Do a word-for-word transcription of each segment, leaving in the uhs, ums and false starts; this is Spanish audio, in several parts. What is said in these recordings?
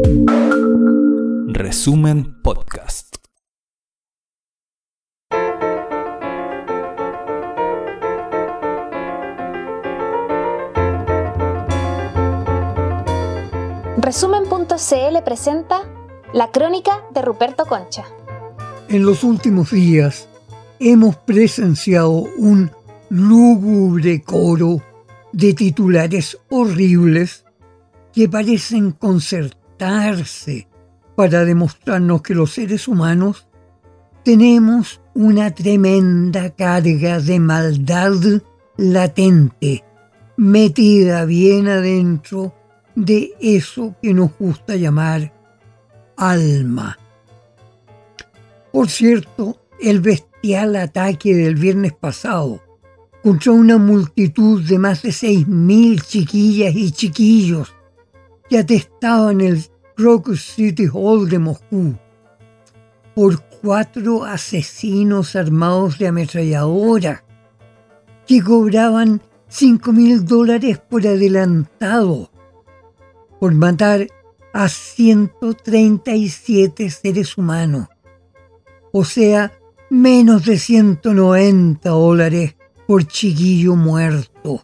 Resumen Podcast. Resumen punto c l presenta La Crónica de Ruperto Concha. En los últimos días hemos presenciado un lúgubre coro de titulares horribles que parecen concertarse para demostrarnos que los seres humanos tenemos una tremenda carga de maldad latente, metida bien adentro de eso que nos gusta llamar alma. Por cierto, el bestial ataque del viernes pasado contra una multitud de más de seis mil chiquillas y chiquillos que atestaban el Crocus City Hall de Moscú por cuatro asesinos armados de ametralladora que cobraban cinco mil dólares por adelantado por matar a ciento treinta y siete seres humanos, o sea, menos de ciento noventa dólares por chiquillo muerto.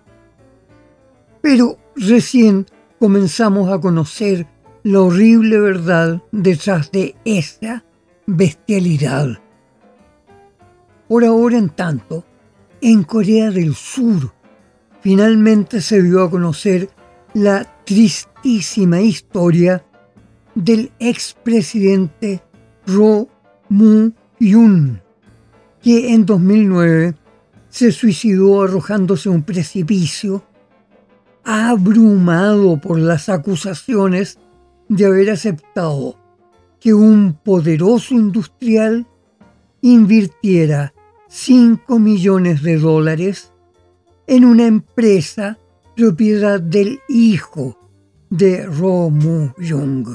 Pero recién comenzamos a conocer la horrible verdad detrás de esa bestialidad. Por ahora, en tanto, en Corea del Sur finalmente se dio a conocer la tristísima historia del expresidente Roh Moo-hyun, que en dos mil nueve se suicidó arrojándose a un precipicio, abrumado por las acusaciones de haber aceptado que un poderoso industrial invirtiera cinco millones de dólares en una empresa propiedad del hijo de Roh Moo-hyun.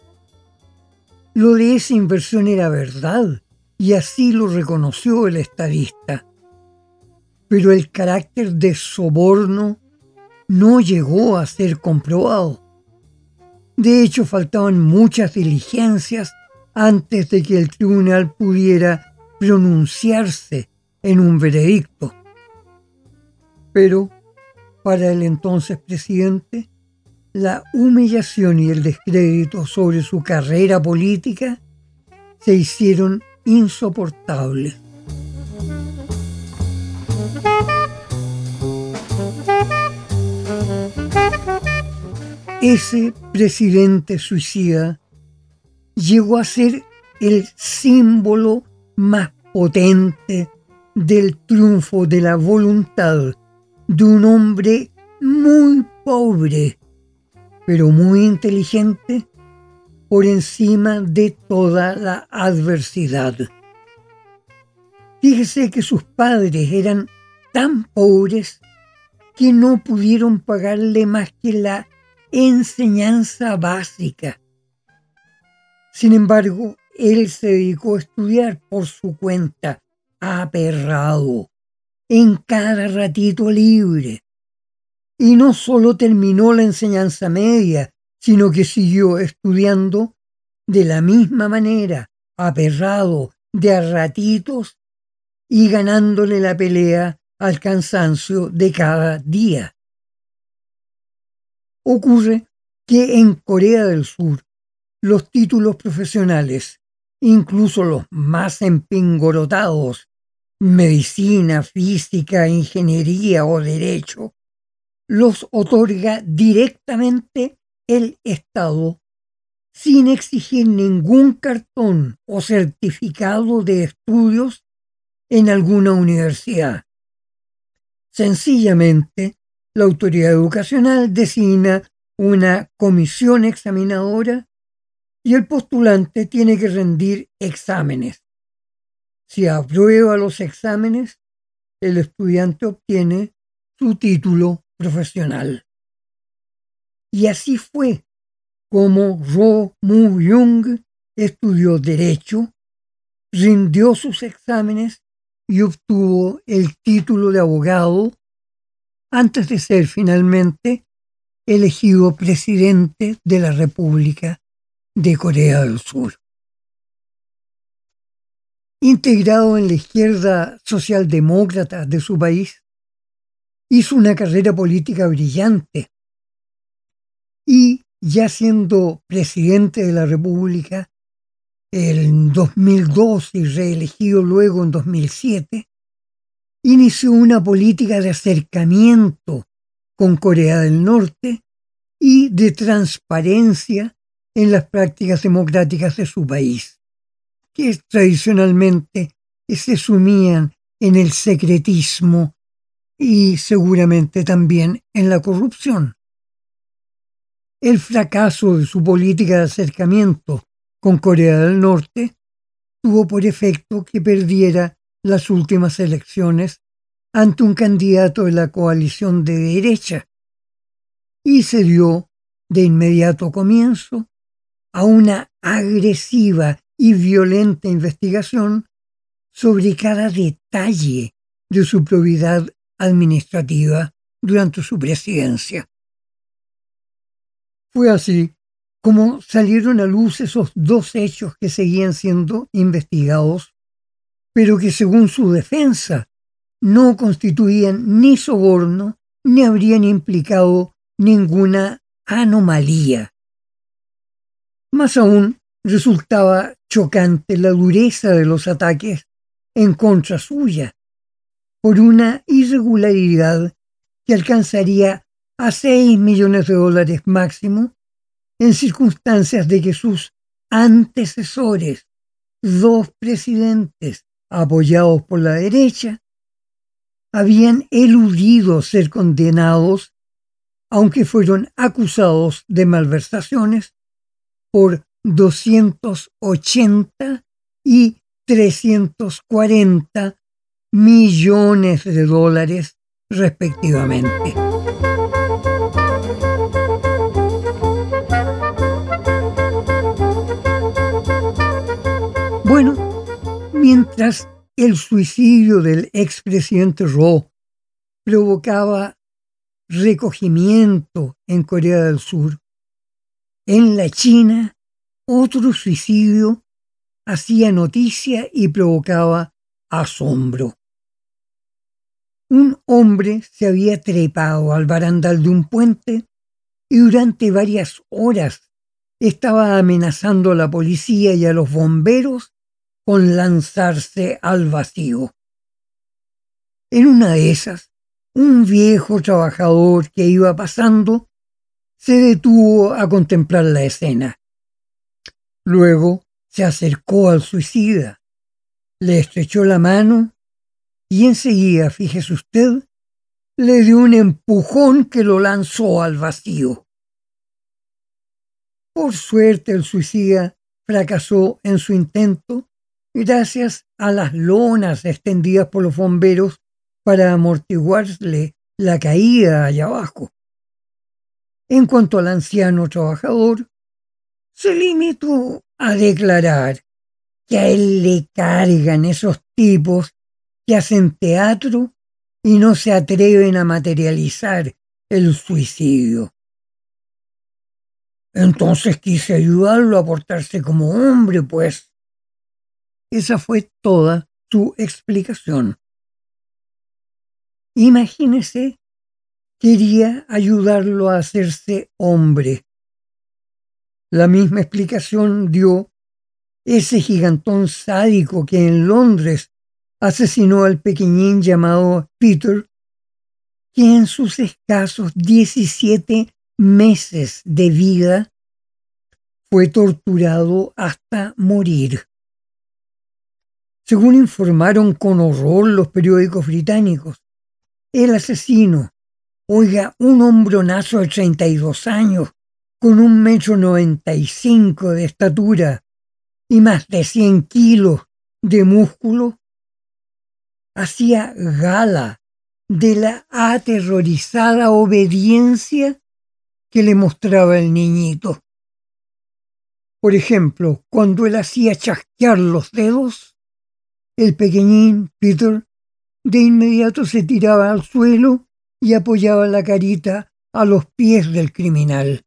Lo de esa inversión era verdad, y así lo reconoció el estadista. Pero el carácter de soborno no llegó a ser comprobado. De hecho, faltaban muchas diligencias antes de que el tribunal pudiera pronunciarse en un veredicto. Pero, para el entonces presidente, la humillación y el descrédito sobre su carrera política se hicieron insoportables. Ese presidente suicida llegó a ser el símbolo más potente del triunfo de la voluntad de un hombre muy pobre, pero muy inteligente, por encima de toda la adversidad. Fíjese que sus padres eran tan pobres que no pudieron pagarle más que la enseñanza básica. Sin embargo, él se dedicó a estudiar por su cuenta, aperrado, en cada ratito libre. Y no solo terminó la enseñanza media, sino que siguió estudiando de la misma manera, aperrado, de a ratitos, y ganándole la pelea al cansancio de cada día. Ocurre que en Corea del Sur los títulos profesionales, incluso los más empingorotados, medicina, física, ingeniería o derecho, los otorga directamente el Estado sin exigir ningún cartón o certificado de estudios en alguna universidad. Sencillamente, la autoridad educacional designa una comisión examinadora y el postulante tiene que rendir exámenes. Si aprueba los exámenes, el estudiante obtiene su título profesional. Y así fue como Roh Moo-hyun estudió Derecho, rindió sus exámenes y obtuvo el título de abogado antes de ser finalmente elegido presidente de la República de Corea del Sur. Integrado en la izquierda socialdemócrata de su país, hizo una carrera política brillante y, ya siendo presidente de la República en dos mil dos y reelegido luego en dos mil siete, inició una política de acercamiento con Corea del Norte y de transparencia en las prácticas democráticas de su país, que tradicionalmente se sumían en el secretismo y seguramente también en la corrupción. El fracaso de su política de acercamiento con Corea del Norte tuvo por efecto que perdiera las últimas elecciones ante un candidato de la coalición de derecha y se dio de inmediato comienzo a una agresiva y violenta investigación sobre cada detalle de su probidad administrativa durante su presidencia. Fue así como salieron a luz esos dos hechos que seguían siendo investigados, pero que según su defensa no constituían ni soborno ni habrían implicado ninguna anomalía. Más aún, resultaba chocante la dureza de los ataques en contra suya, por una irregularidad que alcanzaría a seis millones de dólares máximo en circunstancias de que sus antecesores, dos presidentes apoyados por la derecha, habían eludido ser condenados, aunque fueron acusados de malversaciones por doscientos ochenta y trescientos cuarenta millones de dólares respectivamente. Bueno, mientras el suicidio del expresidente Roh provocaba recogimiento en Corea del Sur, en la China otro suicidio hacía noticia y provocaba asombro. Un hombre se había trepado al barandal de un puente y durante varias horas estaba amenazando a la policía y a los bomberos con lanzarse al vacío. En una de esas, un viejo trabajador que iba pasando se detuvo a contemplar la escena. Luego se acercó al suicida, le estrechó la mano y enseguida, fíjese usted, le dio un empujón que lo lanzó al vacío. Por suerte el suicida fracasó en su intento gracias a las lonas extendidas por los bomberos para amortiguarle la caída allá abajo. En cuanto al anciano trabajador, se limitó a declarar que a él le cargan esos tipos que hacen teatro y no se atreven a materializar el suicidio. Entonces quise ayudarlo a portarse como hombre, pues. Esa fue toda su explicación. Imagínese, quería ayudarlo a hacerse hombre. La misma explicación dio ese gigantón sádico que en Londres asesinó al pequeñín llamado Peter, que en sus escasos diecisiete meses de vida fue torturado hasta morir. Según informaron con horror los periódicos británicos, el asesino, oiga, un hombronazo de treinta y dos años, con un metro noventa y cinco de estatura y más de cien kilos de músculo, hacía gala de la aterrorizada obediencia que le mostraba el niñito. Por ejemplo, cuando él hacía chasquear los dedos, el pequeñín Peter de inmediato se tiraba al suelo y apoyaba la carita a los pies del criminal.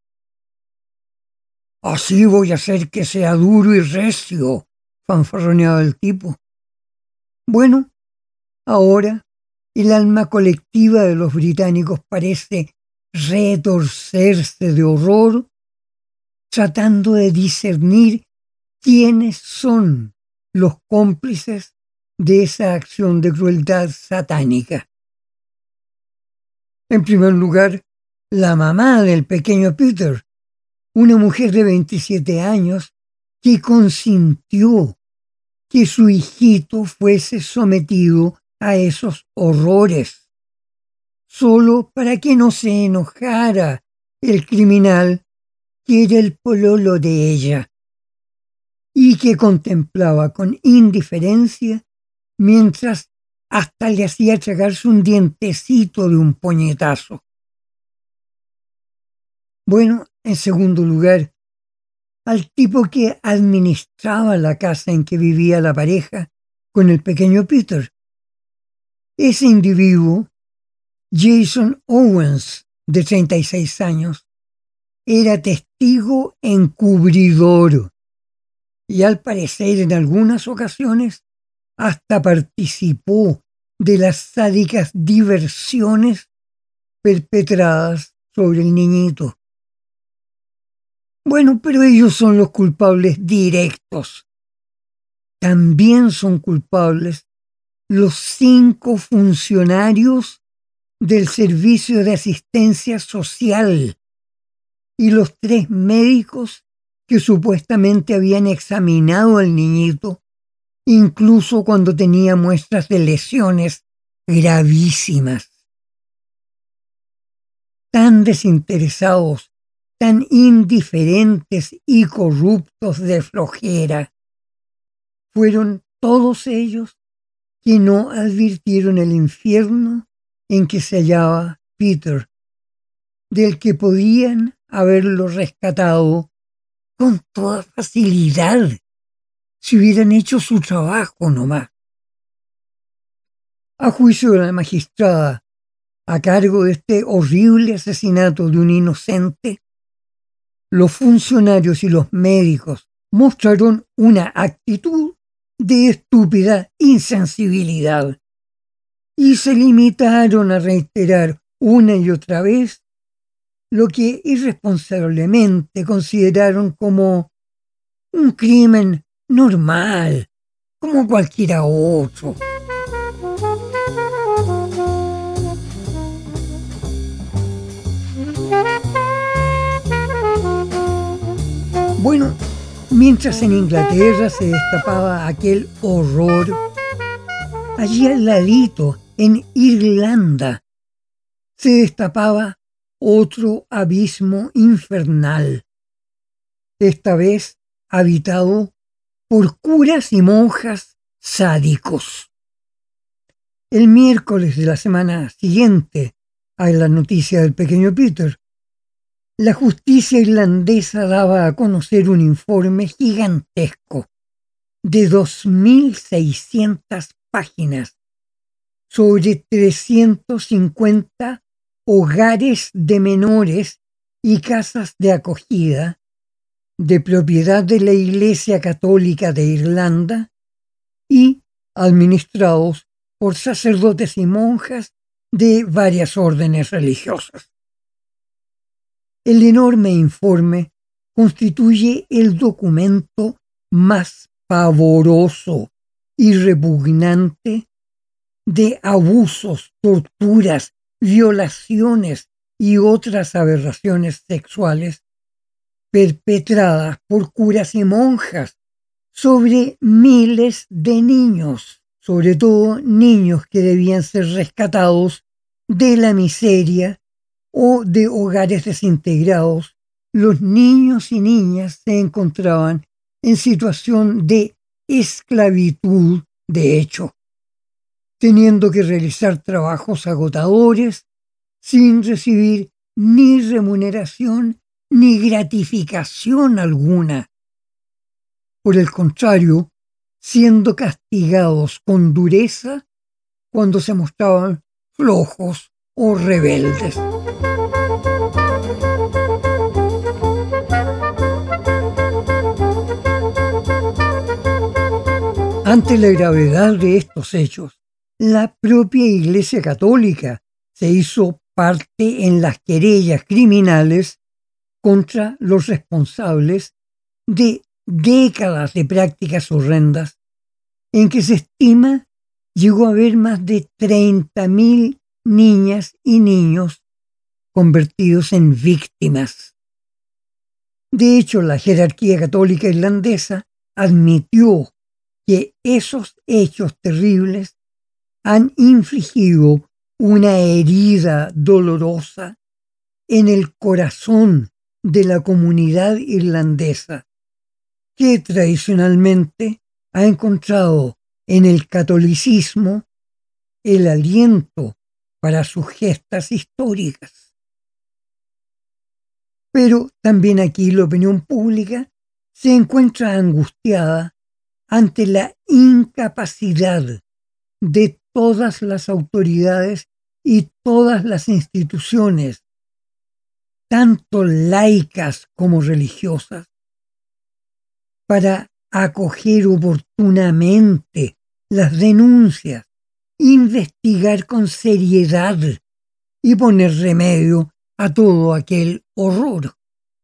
Así voy a hacer que sea duro y recio, fanfarroneaba el tipo. Bueno, ahora el alma colectiva de los británicos parece retorcerse de horror, tratando de discernir quiénes son los cómplices de esa acción de crueldad satánica. En primer lugar, la mamá del pequeño Peter, una mujer de veintisiete años que consintió que su hijito fuese sometido a esos horrores, solo para que no se enojara el criminal que era el pololo de ella, y que contemplaba con indiferencia mientras hasta le hacía tragarse un dientecito de un puñetazo. Bueno, en segundo lugar, al tipo que administraba la casa en que vivía la pareja con el pequeño Peter. Ese individuo, Jason Owens, de treinta y seis años, era testigo encubridor y al parecer en algunas ocasiones hasta participó de las sádicas diversiones perpetradas sobre el niñito. Bueno, pero ellos son los culpables directos. También son culpables los cinco funcionarios del Servicio de Asistencia Social y los tres médicos que supuestamente habían examinado al niñito, incluso cuando tenía muestras de lesiones gravísimas. Tan desinteresados, tan indiferentes y corruptos de flojera, fueron todos ellos que no advirtieron el infierno en que se hallaba Peter, del que podían haberlo rescatado con toda facilidad si hubieran hecho su trabajo nomás. A juicio de la magistrada a cargo de este horrible asesinato de un inocente, los funcionarios y los médicos mostraron una actitud de estúpida insensibilidad y se limitaron a reiterar una y otra vez lo que irresponsablemente consideraron como un crimen normal, como cualquiera otro. Bueno, mientras en Inglaterra se destapaba aquel horror, allí al ladito, en Irlanda, se destapaba otro abismo infernal, esta vez habitado por curas y monjas sádicos. El miércoles de la semana siguiente a la noticia del pequeño Peter, la justicia irlandesa daba a conocer un informe gigantesco de dos mil seiscientas páginas sobre trescientos cincuenta hogares de menores y casas de acogida de propiedad de la Iglesia Católica de Irlanda y administrados por sacerdotes y monjas de varias órdenes religiosas. El enorme informe constituye el documento más pavoroso y repugnante de abusos, torturas, violaciones y otras aberraciones sexuales perpetradas por curas y monjas sobre miles de niños, sobre todo niños que debían ser rescatados de la miseria o de hogares desintegrados. Los niños y niñas se encontraban en situación de esclavitud, de hecho, teniendo que realizar trabajos agotadores sin recibir ni remuneración ni gratificación alguna. Por el contrario, siendo castigados con dureza cuando se mostraban flojos o rebeldes. Ante la gravedad de estos hechos, la propia Iglesia Católica se hizo parte en las querellas criminales contra los responsables de décadas de prácticas horrendas, en que se estima llegó a haber más de treinta mil niñas y niños convertidos en víctimas. De hecho, la jerarquía católica irlandesa admitió que esos hechos terribles han infligido una herida dolorosa en el corazón de la comunidad irlandesa, que tradicionalmente ha encontrado en el catolicismo el aliento para sus gestas históricas. Pero también aquí la opinión pública se encuentra angustiada ante la incapacidad de todas las autoridades y todas las instituciones, tanto laicas como religiosas, para acoger oportunamente las denuncias, investigar con seriedad y poner remedio a todo aquel horror.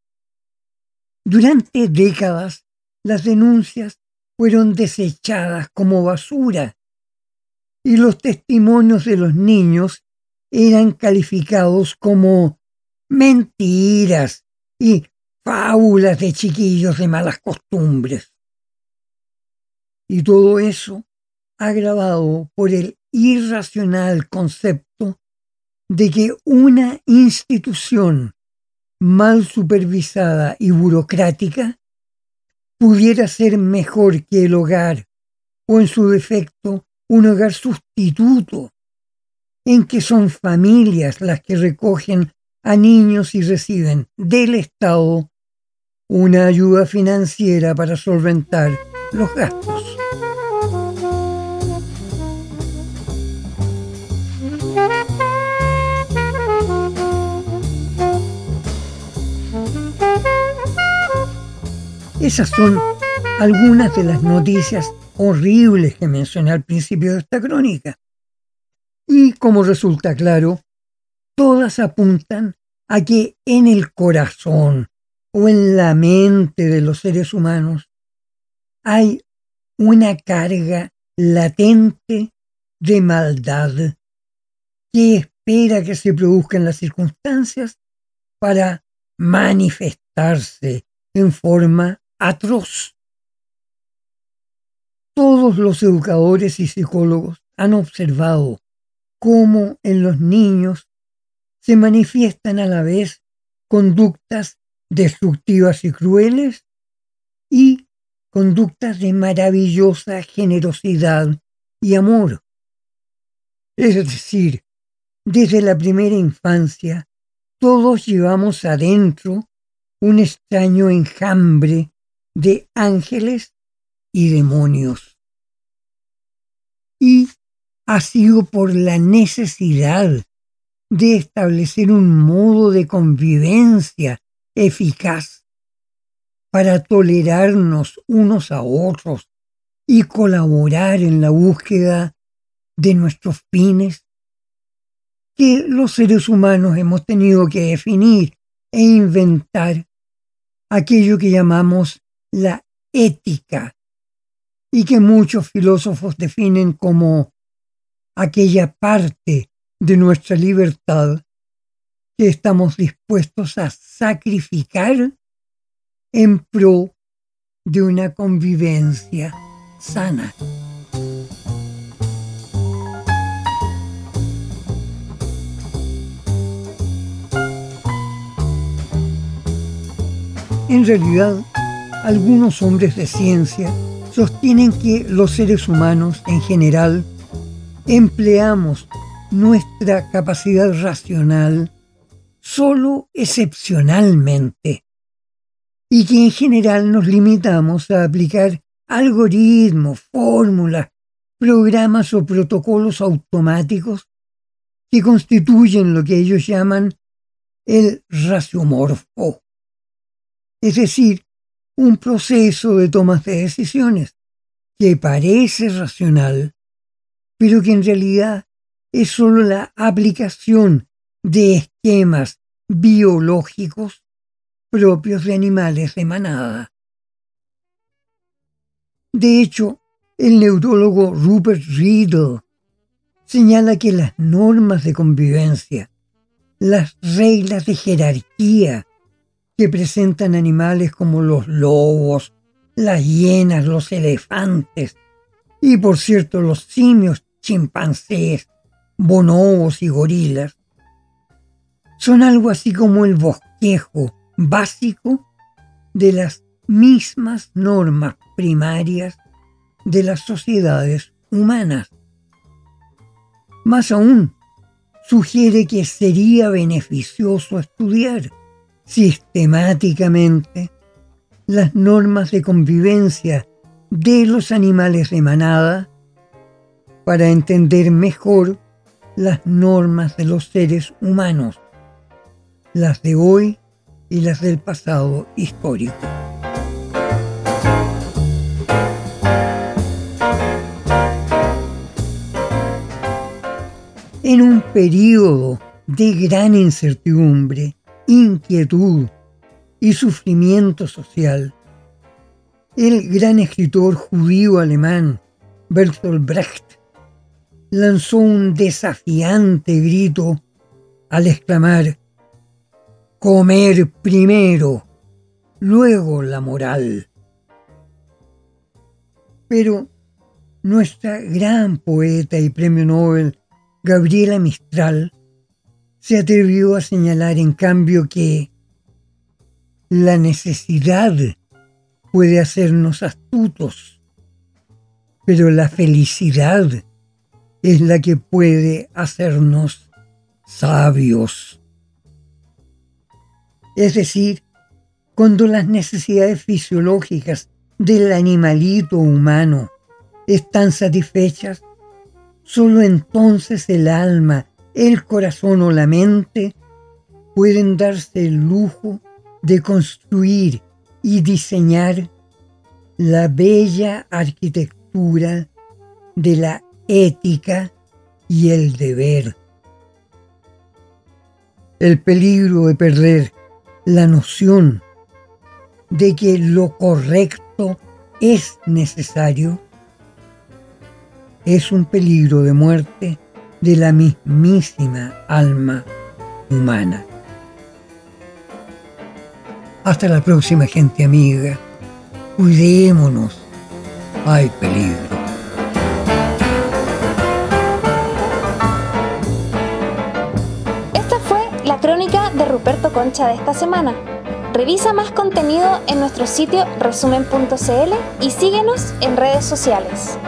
Durante décadas, las denuncias fueron desechadas como basura y los testimonios de los niños eran calificados como mentiras y fábulas de chiquillos de malas costumbres. Y todo eso agravado por el irracional concepto de que una institución mal supervisada y burocrática pudiera ser mejor que el hogar, o en su defecto un hogar sustituto, en que son familias las que recogen a niños y reciben del Estado una ayuda financiera para solventar los gastos. Esas son algunas de las noticias horribles que mencioné al principio de esta crónica. Y como resulta claro, todas apuntan a que en el corazón o en la mente de los seres humanos hay una carga latente de maldad que espera que se produzcan las circunstancias para manifestarse en forma atroz. Todos los educadores y psicólogos han observado cómo en los niños se manifiestan a la vez conductas destructivas y crueles y conductas de maravillosa generosidad y amor. Es decir, desde la primera infancia, todos llevamos adentro un extraño enjambre de ángeles y demonios. Y ha sido por la necesidad de establecer un modo de convivencia eficaz para tolerarnos unos a otros y colaborar en la búsqueda de nuestros fines, que los seres humanos hemos tenido que definir e inventar aquello que llamamos la ética y que muchos filósofos definen como aquella parte de nuestra libertad que estamos dispuestos a sacrificar en pro de una convivencia sana. En realidad, algunos hombres de ciencia sostienen que los seres humanos en general empleamos nuestra capacidad racional solo excepcionalmente y que en general nos limitamos a aplicar algoritmos, fórmulas, programas o protocolos automáticos que constituyen lo que ellos llaman el raciomorfo, es decir, un proceso de tomas de decisiones que parece racional, pero que en realidad es solo la aplicación de esquemas biológicos propios de animales de manada. De hecho, el neurólogo Rupert Riedel señala que las normas de convivencia, las reglas de jerarquía que presentan animales como los lobos, las hienas, los elefantes y, por cierto, los simios, chimpancés, bonobos y gorilas, son algo así como el bosquejo básico de las mismas normas primarias de las sociedades humanas. Más aún, sugiere que sería beneficioso estudiar sistemáticamente las normas de convivencia de los animales de manada para entender mejor las normas de los seres humanos, las de hoy y las del pasado histórico. En un período de gran incertidumbre, inquietud y sufrimiento social, el gran escritor judío alemán Bertolt Brecht lanzó un desafiante grito al exclamar: «Comer primero, luego la moral». Pero nuestra gran poeta y premio Nobel Gabriela Mistral se atrevió a señalar en cambio que la necesidad puede hacernos astutos, pero la felicidad es la que puede hacernos sabios. Es decir, cuando las necesidades fisiológicas del animalito humano están satisfechas, solo entonces el alma, el corazón o la mente pueden darse el lujo de construir y diseñar la bella arquitectura de la ética y el deber. El peligro de perder la noción de que lo correcto es necesario es un peligro de muerte de la mismísima alma humana. Hasta la próxima, gente amiga. Cuidémonos. Hay peligro. Esta fue la crónica de Ruperto Concha de esta semana. Revisa más contenido en nuestro sitio resumen punto c l y síguenos en redes sociales.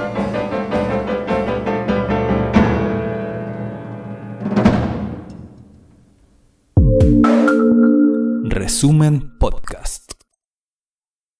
Resumen Podcast.